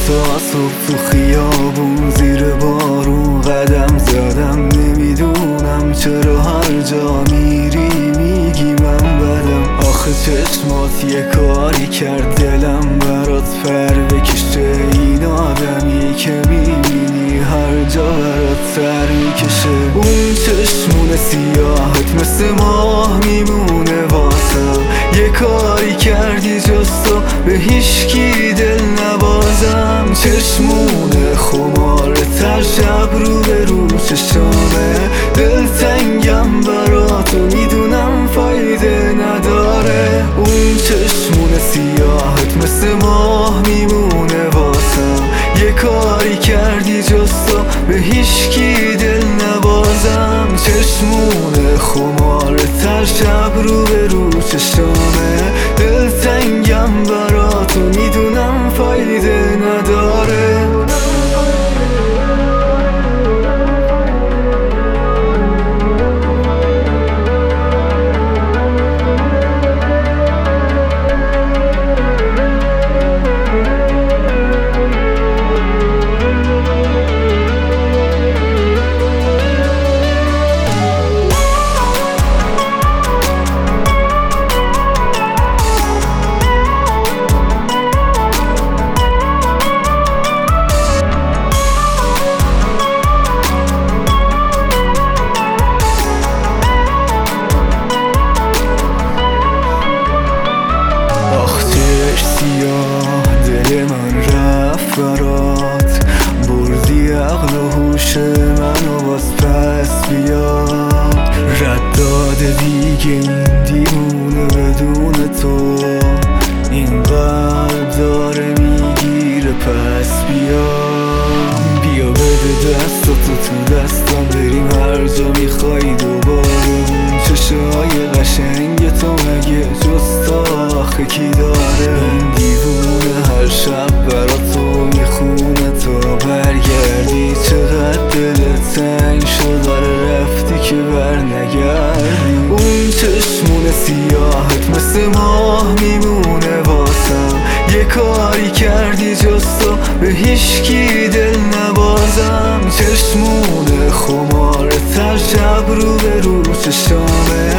تا صبح تو خیابون زیر بارون قدم زدم، نمیدونم چرا هر جا میری میگی من بدم. آخه چشمات یه کاری کرد دلم برات پر بکشه، این آدمی که میبینی هر جا برات سر میکشه. اون چشمون سیاهت مثل ماه میمونه واسم، یه کاری کردی جز تو به هیچکی دل نبازم. چشمون خمار تر شب رو به رو چشامه، دلتنگم برا تو میدونم فایده نداره. اون چشمون سیاهت مثل ماه میمونه واسم، یه کاری کردی جز تو به هیچکی دل نبازم. چشمون خمار تر شب رو به رو چشامه، دلتنگم برا تو میدونم فایده نداره. دل من رفت برات، بردی عقل و هوش منو باز پس بیا. رد داده دیگه این دیوونه بدون تو، این قلب داره میگیره پس بیا. بیا بده دستاتو تو دستم، بریم هر جا میخوای دوباره. اون چشای قشنگ تو مگه جز تا آخه کی داره؟ این دیوونه هر شب برا تو میخونه تا برگردی. چقدر دلت تنگ شد داره رفتی که بر نگردی. اون چشمون سیاهت مثل ماه میمونه واسم، یه کاری کردی جز تو به هیچکی دل نبازم. چشمون خمار تر شب رو به رو چشامه،